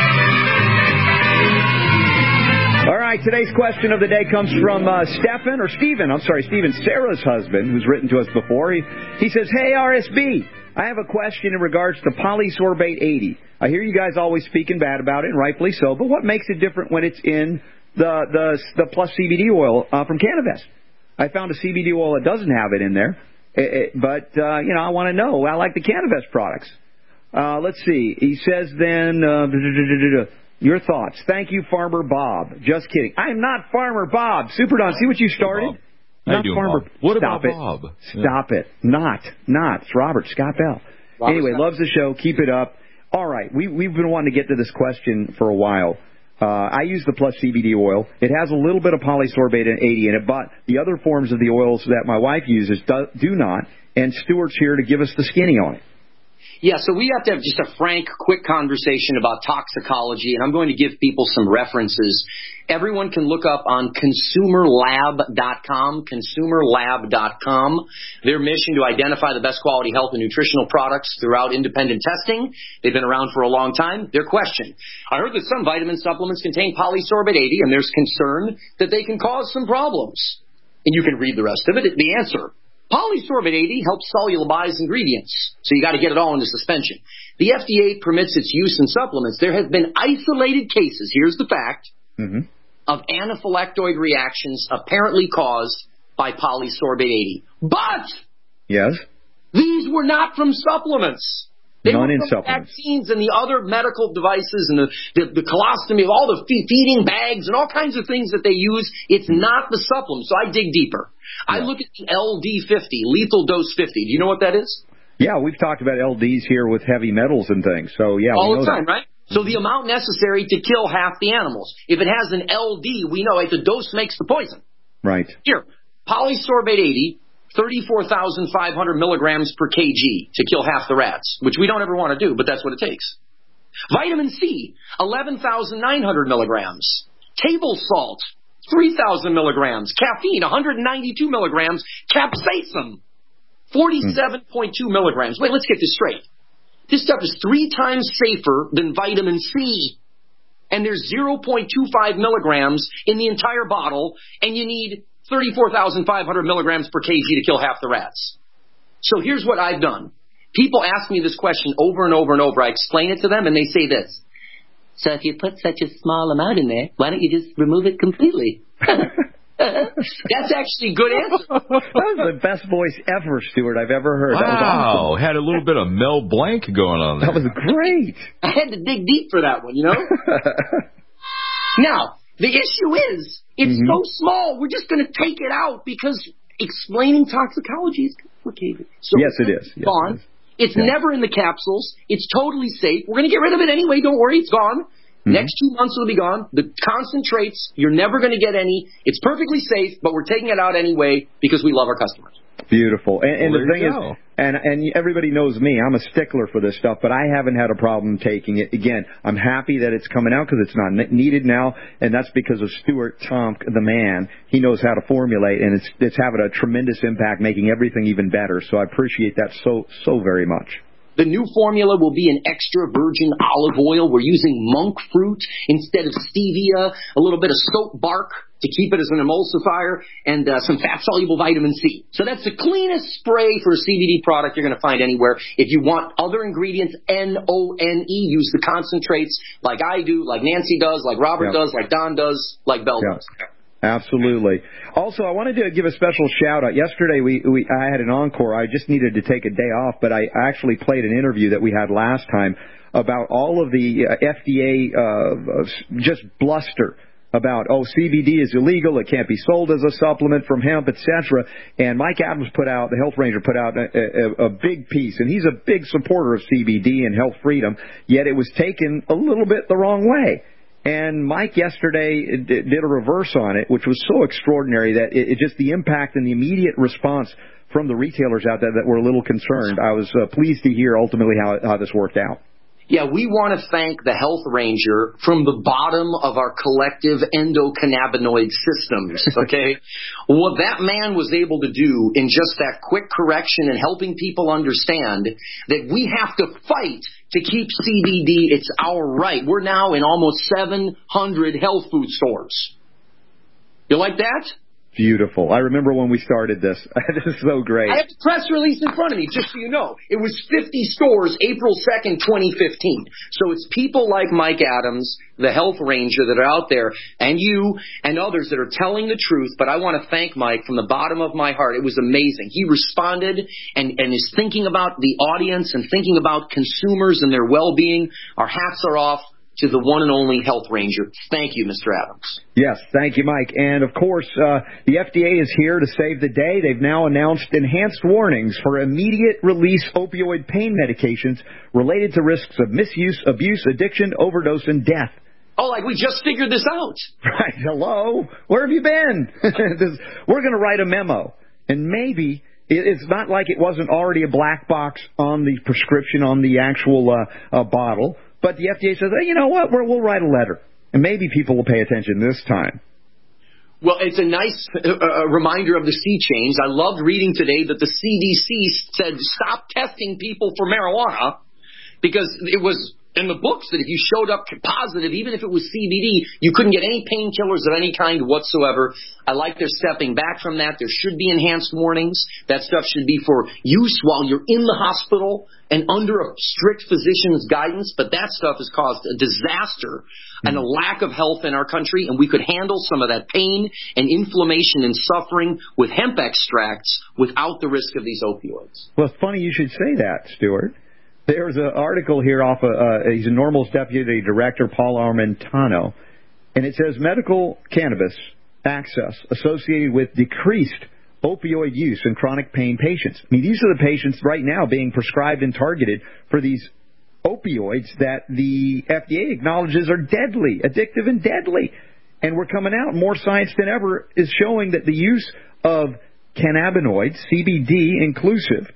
Speaker 7: All right, today's question of the day comes from Stephen, Sarah's husband, who's written to us before. He says, hey, RSB, I have a question in regards to polysorbate 80. I hear you guys always speaking bad about it, and rightfully so, but what makes it different when it's in the Plus CBD oil from Cannabis? I found a CBD oil that doesn't have it in there, but I want to know. I like the Cannabis products. Let's see. He says then, your thoughts. Thank you, Farmer Bob. Just kidding. I am not Farmer Bob. Super Don, see what you started?
Speaker 8: How you doing,
Speaker 7: Farmer.
Speaker 8: Bob? What
Speaker 7: Stop
Speaker 8: about
Speaker 7: it.
Speaker 8: Bob?
Speaker 7: Stop it. Not. It's Robert Scott Bell. Anyway, loves the show. Keep it up. All right. We've been wanting to get to this question for a while. I use the Plus CBD oil. It has a little bit of polysorbate 80 in it, but the other forms of the oils that my wife uses do not, and Stuart's here to give us the skinny on it.
Speaker 1: Yeah, so we have to have just a frank, quick conversation about toxicology, and I'm going to give people some references. Everyone can look up on consumerlab.com, their mission to identify the best quality health and nutritional products throughout independent testing. They've been around for a long time. Their question: I heard that some vitamin supplements contain polysorbate 80, and there's concern that they can cause some problems. And you can read the rest of it. The answer: polysorbate 80 helps solubilize ingredients, so you got to get it all into suspension. The FDA permits its use in supplements. There have been isolated cases, here's the fact, of anaphylactoid reactions apparently caused by polysorbate 80. But
Speaker 7: yes,
Speaker 1: these were not from supplements. They
Speaker 7: None
Speaker 1: were
Speaker 7: in
Speaker 1: from
Speaker 7: supplements.
Speaker 1: Vaccines and the other medical devices and the colostomy, all the feeding bags and all kinds of things that they use. It's not the supplement. So I dig deeper. I look at the LD50, lethal dose 50. Do you know what that is?
Speaker 7: Yeah, we've talked about LDs here with heavy metals and things. So, yeah,
Speaker 1: all
Speaker 7: we know
Speaker 1: the time,
Speaker 7: that.
Speaker 1: right? So the amount necessary to kill half the animals. If it has an LD, we know the dose makes the poison.
Speaker 7: Right.
Speaker 1: Here, polysorbate 80, 34,500 milligrams per kg to kill half the rats, which we don't ever want to do, but that's what it takes. Vitamin C, 11,900 milligrams. Table salt, 3,000 milligrams. Caffeine, 192 milligrams. Capsaicin, 47.2 milligrams. Wait, let's get this straight. This stuff is 3 times safer than vitamin C. And there's 0.25 milligrams in the entire bottle, and you need 34,500 milligrams per kg to kill half the rats. So here's what I've done. People ask me this question over and over and over. I explain it to them, and they say this: so if you put such a small amount in there, why don't you just remove it completely? That's actually a good answer.
Speaker 7: That was the best voice ever, Stuart, I've ever heard.
Speaker 8: Wow,
Speaker 7: that was awesome.
Speaker 8: Had a little bit of Mel Blanc going on there.
Speaker 7: That was great.
Speaker 1: I had to dig deep for that one, you know? Now, the issue is, it's so small, we're just going to take it out because explaining toxicology is complicated. So
Speaker 7: yes, it is.
Speaker 1: It's gone. It's never in the capsules. It's totally safe. We're going to get rid of it anyway. Don't worry, it's gone. Next 2 months it'll be gone. The concentrates, you're never going to get any. It's perfectly safe, but we're taking it out anyway because we love our customers.
Speaker 7: Beautiful. And
Speaker 8: well,
Speaker 7: the thing is, and everybody knows me, I'm a stickler for this stuff, but I haven't had a problem taking it. Again, I'm happy that it's coming out because it's not needed now, and that's because of Stuart Tomk, the man. He knows how to formulate, and it's having a tremendous impact, making everything even better. So I appreciate that so very much.
Speaker 1: The new formula will be an extra virgin olive oil. We're using monk fruit instead of stevia, a little bit of soap bark to keep it as an emulsifier, and some fat-soluble vitamin C. So that's the cleanest spray for a CBD product you're going to find anywhere. If you want other ingredients, NONE, use the concentrates like I do, like Nancy does, like Robert does, like Don does, like Bell does.
Speaker 7: Absolutely. Also, I wanted to give a special shout-out. Yesterday, I had an encore. I just needed to take a day off, but I actually played an interview that we had last time about all of the FDA just bluster about, CBD is illegal, it can't be sold as a supplement from hemp, etc. And Mike Adams the Health Ranger, put out a big piece, and he's a big supporter of CBD and health freedom, yet it was taken a little bit the wrong way. And Mike yesterday did a reverse on it, which was so extraordinary that it just the impact and the immediate response from the retailers out there that were a little concerned. I was pleased to hear ultimately how this worked out.
Speaker 1: Yeah, we want to thank the Health Ranger from the bottom of our collective endocannabinoid systems, okay? What that man was able to do in just that quick correction and helping people understand that we have to fight to keep CBD, it's our right. We're now in almost 700 health food stores. You like that?
Speaker 7: Beautiful. I remember when we started this. This is so great.
Speaker 1: I have the press release in front of me, just so you know. It was 50 stores, April 2nd, 2015. So it's people like Mike Adams, the Health Ranger, that are out there, and you and others that are telling the truth. But I want to thank Mike from the bottom of my heart. It was amazing. He responded and is thinking about the audience and thinking about consumers and their well-being. Our hats are off to the one and only Health Ranger. Thank you, Mr. Adams.
Speaker 7: Yes, thank you, Mike. And, of course, the FDA is here to save the day. They've now announced enhanced warnings for immediate-release opioid pain medications related to risks of misuse, abuse, addiction, overdose, and death.
Speaker 1: Oh, like we just figured this out.
Speaker 7: Right. Hello? Where have you been? We're going to write a memo. And maybe it's not like it wasn't already a black box on the prescription, on the actual bottle. But the FDA says, hey, you know what, we'll write a letter. And maybe people will pay attention this time.
Speaker 1: Well, it's a nice reminder of the sea change. I loved reading today that the CDC said stop testing people for marijuana because it was in the books that if you showed up positive, even if it was CBD, you couldn't get any painkillers of any kind whatsoever. I like they're stepping back from that. There should be enhanced warnings. That stuff should be for use while you're in the hospital and under a strict physician's guidance. But that stuff has caused a disaster and a lack of health in our country, and we could handle some of that pain and inflammation and suffering with hemp extracts without the risk of these opioids.
Speaker 7: Well, it's funny you should say that, Stuart. There's an article here off he's a Normal's deputy director, Paul Armentano, and it says medical cannabis access associated with decreased opioid use in chronic pain patients. I mean, these are the patients right now being prescribed and targeted for these opioids that the FDA acknowledges are deadly, addictive and deadly. And we're coming out, more science than ever is showing that the use of cannabinoids, CBD inclusive,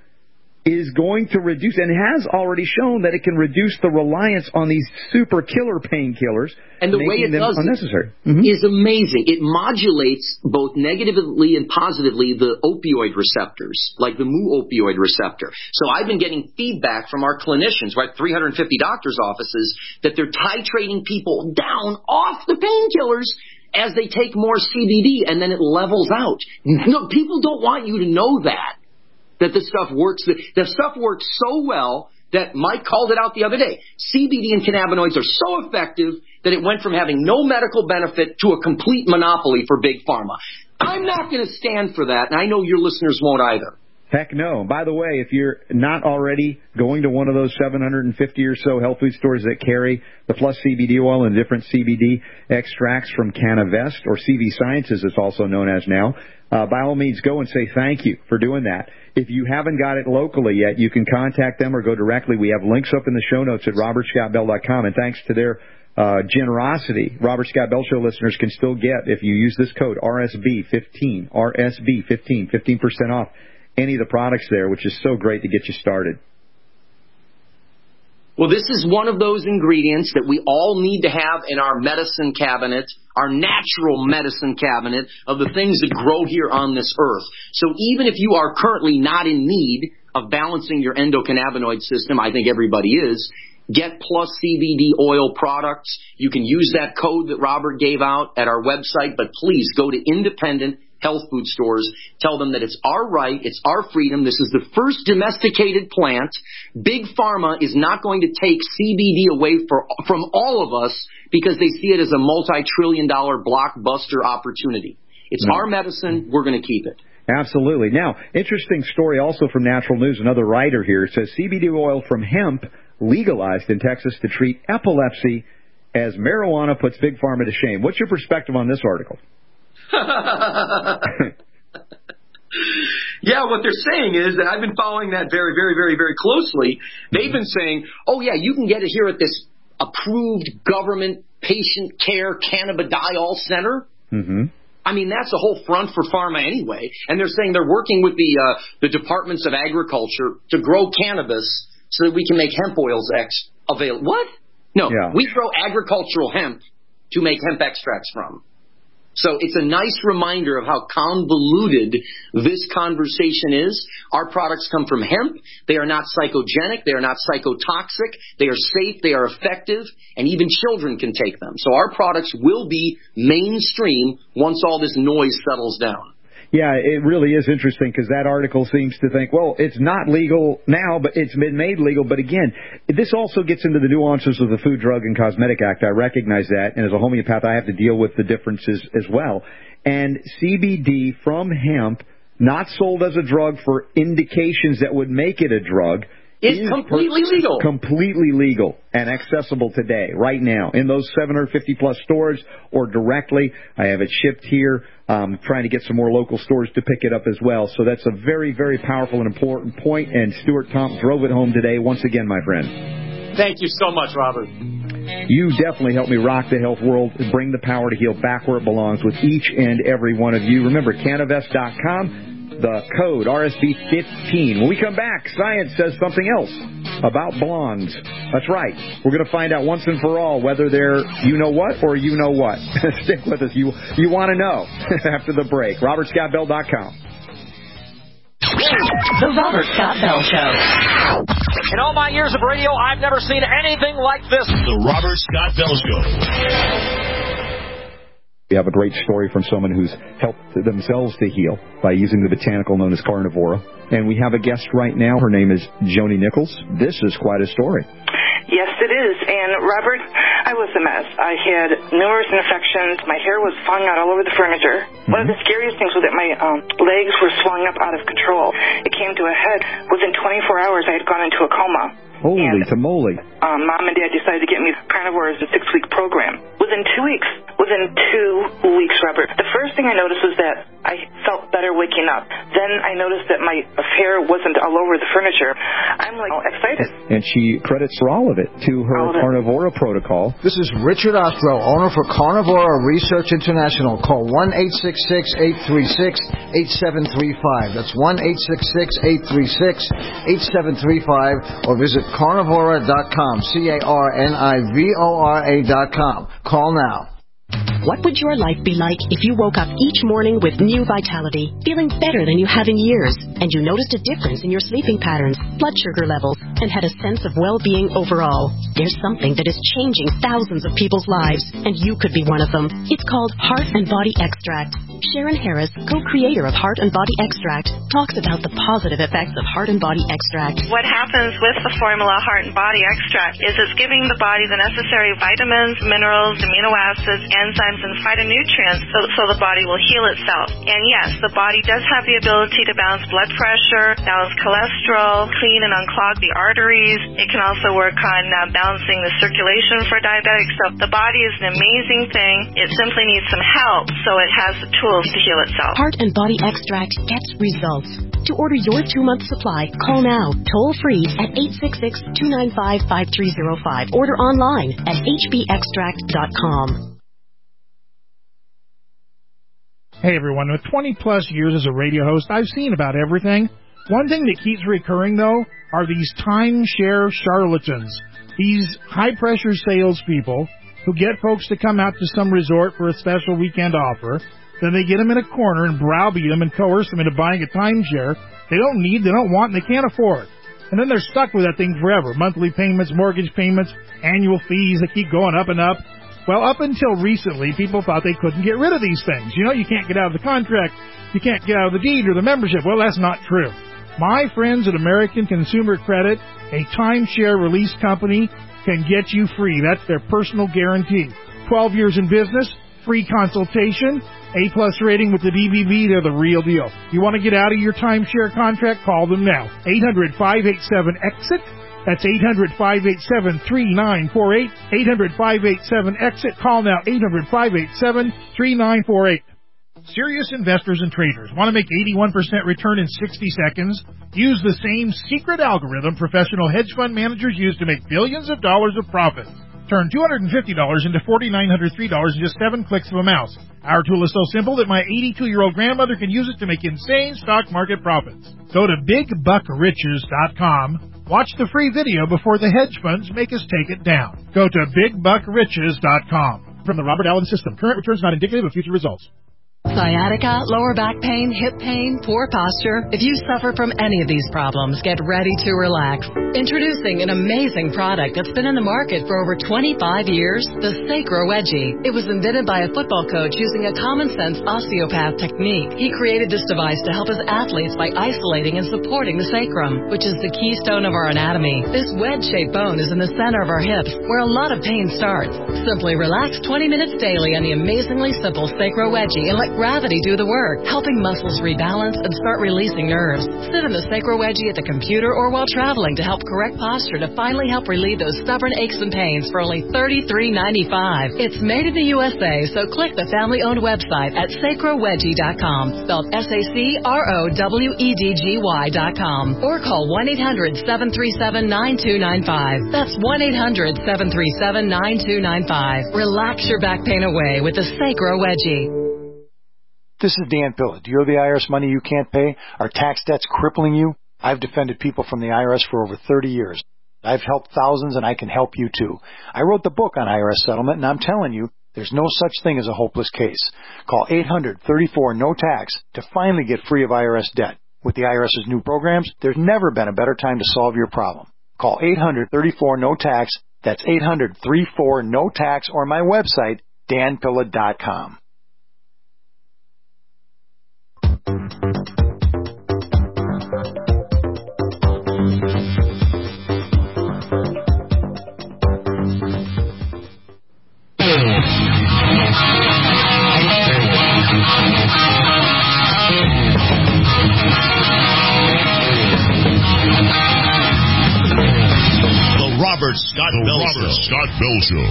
Speaker 7: is going to reduce and has already shown that it can reduce the reliance on these super killer painkillers,
Speaker 1: and the way it does
Speaker 7: unnecessary.
Speaker 1: Is amazing. It modulates both negatively and positively the opioid receptors, like the mu opioid receptor. So I've been getting feedback from our clinicians, right, 350 doctors' offices, that they're titrating people down off the painkillers as they take more CBD, and then it levels out. No, people don't want you to know that the stuff works. The stuff works so well that Mike called it out the other day. CBD and cannabinoids are so effective that it went from having no medical benefit to a complete monopoly for Big Pharma. I'm not going to stand for that, and I know your listeners won't either.
Speaker 7: Heck no. By the way, if you're not already going to one of those 750 or so health food stores that carry the Plus CBD oil and different CBD extracts from Cannavest, or CV Sciences, it's also known as now, by all means go and say thank you for doing that. If you haven't got it locally yet, you can contact them or go directly. We have links up in the show notes at robertscottbell.com, and thanks to their generosity, Robert Scott Bell Show listeners can still get, if you use this code, RSB15, 15% off any of the products there, which is so great to get you started.
Speaker 1: Well, this is one of those ingredients that we all need to have in our medicine cabinet, our natural medicine cabinet of the things that grow here on this earth. So even if you are currently not in need of balancing your endocannabinoid system, I think everybody is, get Plus CBD oil products. You can use that code that Robert gave out at our website, but please go to independent health food stores. Tell them that it's our right, it's our freedom. This is the first domesticated plant. Big Pharma is not going to take CBD away from all of us because they see it as a multi-trillion-dollar blockbuster opportunity. It's our medicine. We're going to keep it.
Speaker 7: Absolutely. Now, interesting story also from Natural News. Another writer here says CBD oil from hemp legalized in Texas to treat epilepsy as marijuana puts Big Pharma to shame. What's your perspective on this article?
Speaker 1: Yeah, what they're saying is that I've been following that very, very, very, very closely. They've been saying, oh, yeah, you can get it here at this approved government patient care cannabidiol center.
Speaker 7: Mm-hmm.
Speaker 1: I mean, that's the whole front for pharma anyway. And they're saying they're working with the departments of agriculture to grow cannabis so that we can make hemp oils available. What? No, we grow agricultural hemp to make hemp extracts from. So it's a nice reminder of how convoluted this conversation is. Our products come from hemp. They are not psychogenic. They are not psychotoxic. They are safe. They are effective. And even children can take them. So our products will be mainstream once all this noise settles down.
Speaker 7: Yeah, it really is interesting because that article seems to think, well, it's not legal now, but it's been made legal. But again, this also gets into the nuances of the Food, Drug, and Cosmetic Act. I recognize that. And as a homeopath, I have to deal with the differences as well. And CBD from hemp, not sold as a drug for indications that would make it a drug,
Speaker 1: is completely legal.
Speaker 7: Completely legal and accessible today, right now, in those 750-plus stores or directly. I have it shipped here. Trying to get some more local stores to pick it up as well. So that's a very, very powerful and important point, and Stuart Tomp drove it home today once again, my friend.
Speaker 2: Thank you so much, Robert.
Speaker 7: You definitely helped me rock the health world and bring the power to heal back where it belongs with each and every one of you. Remember, Canavest.com. The code RSV15. When we come back, science says something else about blondes. That's right. We're going to find out once and for all whether they're you-know-what or you-know-what. Stick with us. You want to know after the break. RobertScottBell.com.
Speaker 16: The Robert Scott Bell Show.
Speaker 5: In all my years of radio, I've never seen anything like this.
Speaker 3: The Robert Scott Bell Show.
Speaker 7: We have a great story from someone who's helped themselves to heal by using the botanical known as Carnivora. And we have a guest right now. Her name is Joni Nichols. This is quite a story.
Speaker 6: Yes, it is. And, Robert, I was a mess. I had numerous infections. My hair was falling out all over the furniture. Mm-hmm. One of the scariest things was that my legs were swelling up out of control. It came to a head. Within 24 hours, I had gone into a coma.
Speaker 7: Holy tamale.
Speaker 6: Mom and Dad decided to get me Carnivora as a 6-week program. Within 2 weeks, Robert, the first thing I noticed was that I felt better waking up. Then I noticed that my hair wasn't all over the furniture. I'm excited.
Speaker 7: And she credits for all of it to her Carnivora protocol.
Speaker 9: This is Richard Ostro, owner for Carnivora Research International. Call 1-866-836-8735. That's 1-866-836-8735 or visit carnivora.com. CARNIVORA.com. Call now.
Speaker 10: What would your life be like if you woke up each morning with new vitality, feeling better than you have in years, and you noticed a difference in your sleeping patterns, blood sugar levels, and had a sense of well-being overall? There's something that is changing thousands of people's lives, and you could be one of them. It's called Heart and Body Extract. Sharon Harris, co-creator of Heart and Body Extract, talks about the positive effects of Heart and Body Extract.
Speaker 25: What happens with the formula Heart and Body Extract is it's giving the body the necessary vitamins, minerals, amino acids, enzymes, and phytonutrients so the body will heal itself. And yes, the body does have the ability to balance blood pressure, balance cholesterol, clean and unclog the arteries. It can also work on balancing the circulation for diabetics. So the body is an amazing thing. It simply needs some help, so it has the tools to heal itself.
Speaker 10: Heart and Body Extract gets results. To order your 2-month supply, call now, toll free at 866-295-5305. Order online at hbextract.com.
Speaker 26: Hey everyone, with 20 plus years as a radio host, I've seen about everything. One thing that keeps recurring though are these timeshare charlatans. These high-pressure salespeople who get folks to come out to some resort for a special weekend offer. Then they get them in a corner and browbeat them and coerce them into buying a timeshare they don't need, they don't want, and they can't afford. And then they're stuck with that thing forever. Monthly payments, mortgage payments, annual fees that keep going up and up. Well, up until recently, people thought they couldn't get rid of these things. You know, you can't get out of the contract, you can't get out of the deed or the membership. Well, that's not true. My friends at American Consumer Credit, a timeshare release company, can get you free. That's their personal guarantee. 12 years in business, free consultation, A-plus rating with the DBB, they're the real deal. You want to get out of your timeshare contract? Call them now. 800-587-EXIT, That's 800-587-3948. 800-587-EXIT. Call now, 800-587-3948. Serious investors and traders want to make 81% return in 60 seconds? Use the same secret algorithm professional hedge fund managers use to make billions of dollars of profit. Turn $250 into $4,903 in just 7 clicks of a mouse. Our tool is so simple that my 82-year-old grandmother can use it to make insane stock market profits. Go to BigBuckRiches.com. Watch the free video before the hedge funds make us take it down. Go to BigBuckRiches.com. From the Robert Allen System, current returns not indicative of future results.
Speaker 11: Sciatica, lower back pain, hip pain, poor posture. If you suffer from any of these problems, get ready to relax. Introducing an amazing product that's been in the market for over 25 years, the Sacro Wedgie. It was invented by a football coach using a common-sense osteopath technique. He created this device to help his athletes by isolating and supporting the sacrum, which is the keystone of our anatomy. This wedge-shaped bone is in the center of our hips, where a lot of pain starts. Simply relax 20 minutes daily on the amazingly simple Sacro Wedgie and let gravity do the work, helping muscles rebalance and start releasing nerves. Sit in the Sacro Wedgie at the computer or while traveling to help correct posture to finally help relieve those stubborn aches and pains for only $33.95. It's made in the USA, so click the family-owned website at sacrowedgie.com, spelled SACROWEDGY.com, or call 1-800-737-9295. That's 1-800-737-9295. Relax your back pain away with the Sacro Wedgie.
Speaker 13: This is Dan Pilla. Do you owe the IRS money you can't pay? Are tax debts crippling you? I've defended people from the IRS for over 30 years. I've helped thousands, and I can help you too. I wrote the book on IRS settlement, and I'm telling you, there's no such thing as a hopeless case. Call 800-34-NO-TAX to finally get free of IRS debt. With the IRS's new programs, there's never been a better time to solve your problem. Call 800-34-NO-TAX. That's 800-34-NO-TAX, or my website, danpilla.com.
Speaker 3: Robert Scott Bell Show.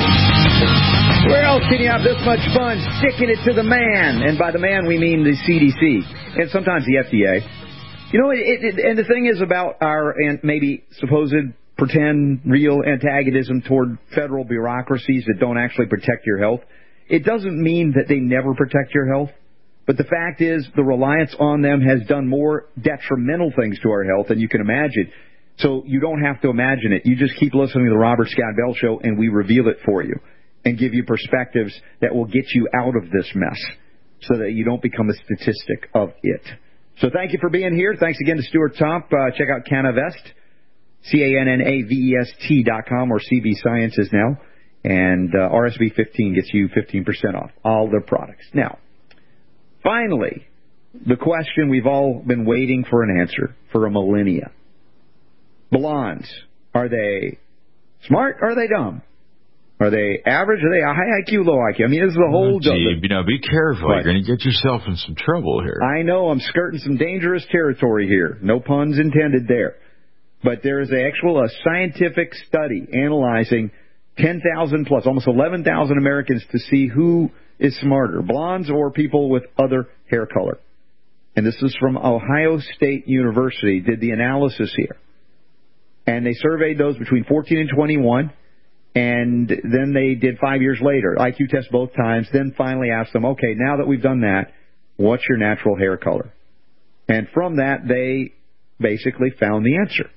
Speaker 7: Where else can you have this much fun sticking it to the man? And by the man, we mean the CDC and sometimes the FDA. You know, and the thing is about our and maybe supposed pretend real antagonism toward federal bureaucracies that don't actually protect your health. It doesn't mean that they never protect your health. But the fact is the reliance on them has done more detrimental things to our health than you can imagine. So you don't have to imagine it. You just keep listening to the Robert Scott Bell Show, and we reveal it for you and give you perspectives that will get you out of this mess so that you don't become a statistic of it. So thank you for being here. Thanks again to Stuart Tomp. Check out Canavest, CANNAVEST.com, or CB Sciences now. And RSV 15 gets you 15% off all their products. Now, finally, the question we've all been waiting for an answer for a millennia. Blondes, are they smart or are they dumb? Are they average? Are they a high IQ, low IQ? I mean, this is the whole...
Speaker 8: Be careful. You're going to get yourself in some trouble here.
Speaker 7: I know. I'm skirting some dangerous territory here. No puns intended there. But there is an actual scientific study analyzing 10,000 plus, almost 11,000 Americans to see who is smarter, blondes or people with other hair color. And this is from Ohio State University, did the analysis here. And they surveyed those between 14 and 21, and then they did 5 years later, IQ test both times, then finally asked them, okay, now that we've done that, what's your natural hair color? And from that, they basically found the answer.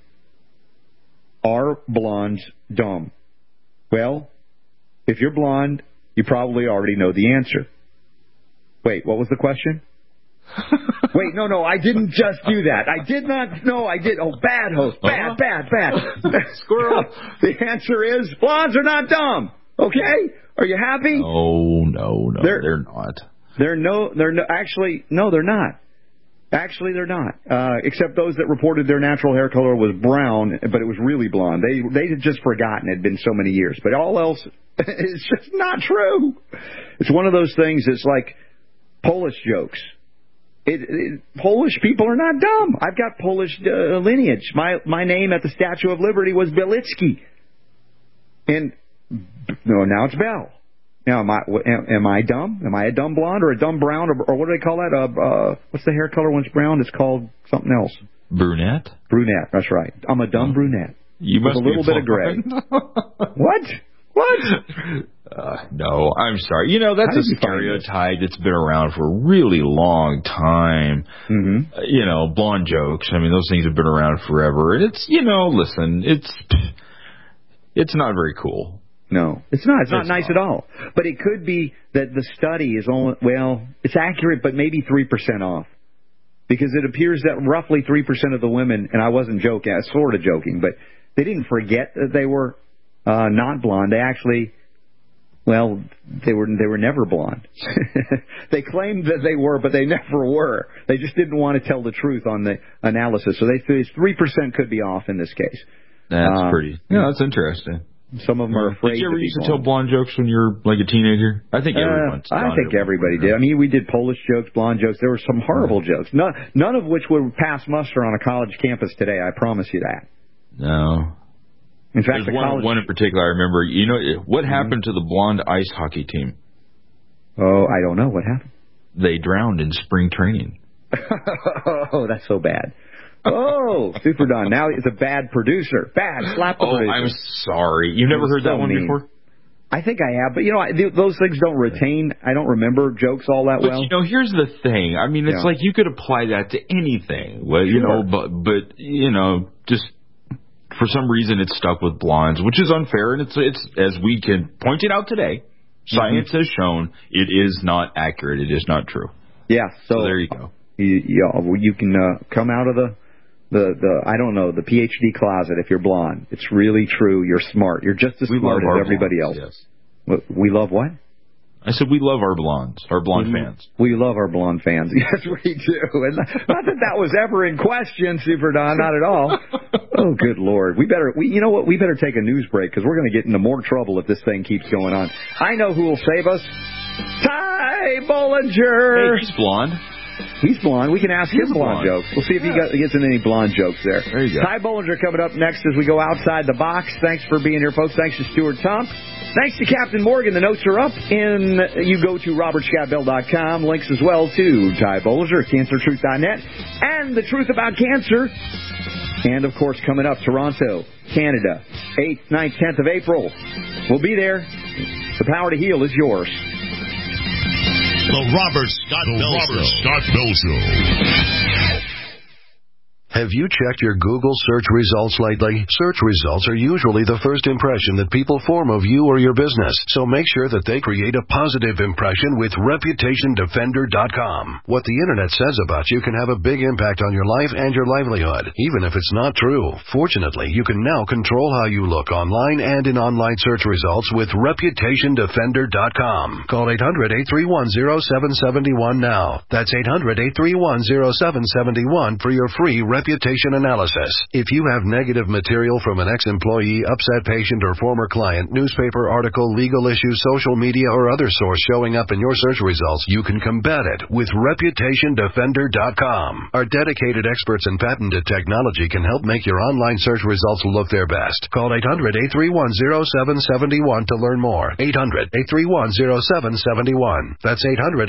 Speaker 7: Are blondes dumb? Well, if you're blonde, you probably already know the answer. Wait, what was the question? Wait, no, I didn't just do that. I did not. No, I did. Oh, bad host. Bad. Squirrel. The answer is blondes are not dumb. Okay? Are you happy?
Speaker 8: Oh, no, they're not.
Speaker 7: Actually, they're not. Actually, they're not. Except those that reported their natural hair color was brown, but it was really blonde. They had just forgotten it had been so many years. But all else is just not true. It's one of those things that's like Polish jokes. Polish people are not dumb. I've got Polish lineage. My name at the Statue of Liberty was Bielitsky. And no, now it's Bell. Now, am I dumb? Am I a dumb blonde or a dumb brown or what do they call that? What's the hair color when it's brown? It's called something else.
Speaker 8: Brunette?
Speaker 7: Brunette, that's right. I'm a dumb brunette.
Speaker 8: You must
Speaker 7: with a little bit of gray. What?
Speaker 8: No, I'm sorry. That's a stereotype that's been around for a really long time. Mm-hmm. Blonde jokes. I mean, those things have been around forever. And it's, listen, it's not very cool.
Speaker 7: No, it's not. It's not nice at all. But it could be that the study is only, it's accurate, but maybe 3% off. Because it appears that roughly 3% of the women, and I wasn't joking, I was sort of joking, but they didn't forget that they were not blonde. They actually, they were never blonde. They claimed that they were, but they never were. They just didn't want to tell the truth on the analysis. So they 3% could be off in this case.
Speaker 8: That's that's interesting.
Speaker 7: Some of them are afraid.
Speaker 8: Did you ever used to tell blonde jokes when you were like a teenager? I think
Speaker 7: everybody did. I mean, we did Polish jokes, blonde jokes. There were some horrible jokes, none of which would pass muster on a college campus today. I promise you that.
Speaker 8: No.
Speaker 7: In fact,
Speaker 8: there's one in particular I remember. What happened to the blonde ice hockey team?
Speaker 7: Oh, I don't know. What happened?
Speaker 8: They drowned in spring training.
Speaker 7: Oh, that's so bad. Oh, Super Don. Now he's a bad producer. Slap the producer.
Speaker 8: I'm sorry. You've never heard that one before?
Speaker 7: I think I have. But, those things don't retain. I don't remember jokes all that well.
Speaker 8: But, here's the thing. I mean, it's like you could apply that to anything. Well, but just for some reason it's stuck with blondes, which is unfair. And it's as we can point it out today, science has shown it is not accurate. It is not true.
Speaker 7: Yeah. So
Speaker 8: there you go.
Speaker 7: You can come out of the the PhD closet if you're blonde. It's really true. You're smart. You're just as smart as everybody else. Yes. We love what?
Speaker 8: I said we love our blondes, our blonde fans.
Speaker 7: We love our blonde fans. Yes, we do. And not that was ever in question, Super Don. Not at all. Oh, good Lord. We better take a news break because we're going to get into more trouble if this thing keeps going on. I know who will save us. Ty Bollinger.
Speaker 8: Hey, he's blonde.
Speaker 7: He's blonde. We can ask him blonde jokes. We'll see if he gets in any blonde jokes there.
Speaker 8: There you go.
Speaker 7: Ty Bollinger coming up next as we go outside the box. Thanks for being here, folks. Thanks to Stuart Tomp. Thanks to Captain Morgan. The notes are up. You go to robertscottbell.com. Links as well to Ty Bollinger at cancertruth.net and The Truth About Cancer. And, of course, coming up, Toronto, Canada, 8th, 9th, 10th of April. We'll be there. The power to heal is yours.
Speaker 3: The Robert Scott Bell Show.
Speaker 14: Have you checked your Google search results lately? Search results are usually the first impression that people form of you or your business, so make sure that they create a positive impression with ReputationDefender.com. What the Internet says about you can have a big impact on your life and your livelihood, even if it's not true. Fortunately, you can now control how you look online and in online search results with ReputationDefender.com. Call 800-831-0771 now. That's 800-831-0771 for your free reputation analysis. If you have negative material from an ex-employee, upset patient, or former client, newspaper article, legal issue, social media, or other source showing up in your search results, you can combat it with ReputationDefender.com. Our dedicated experts in patented technology can help make your online search results look their best. Call 800-831-0771 to learn more. 800-831-0771. That's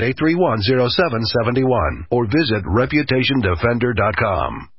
Speaker 14: 800-831-0771. Or visit ReputationDefender.com.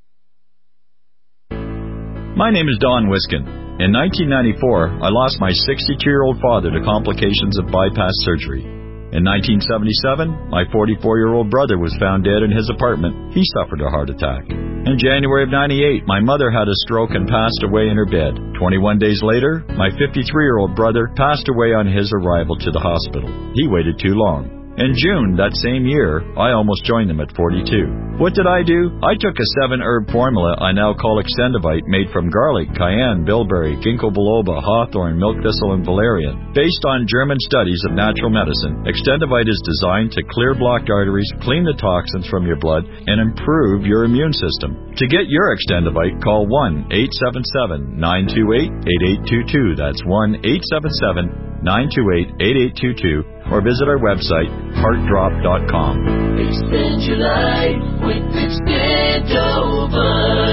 Speaker 15: My name is Don Wiskin. In 1994, I lost my 62-year-old father to complications of bypass surgery. In 1977, my 44-year-old brother was found dead in his apartment. He suffered a heart attack. In January of 98, my mother had a stroke and passed away in her bed. 21 days later, my 53-year-old brother passed away on his arrival to the hospital. He waited too long. In June that same year, I almost joined them at 42. What did I do? I took a 7-herb formula I now call Extendivite, made from garlic, cayenne, bilberry, ginkgo biloba, hawthorn, milk thistle, and valerian. Based on German studies of natural medicine, Extendivite is designed to clear blocked arteries, clean the toxins from your blood, and improve your immune system. To get your Extendivite, call 1-877-928-8822. That's 1-877-928-8822. or visit our website, heartdrop.com.
Speaker 4: Extend your life with Extendovite.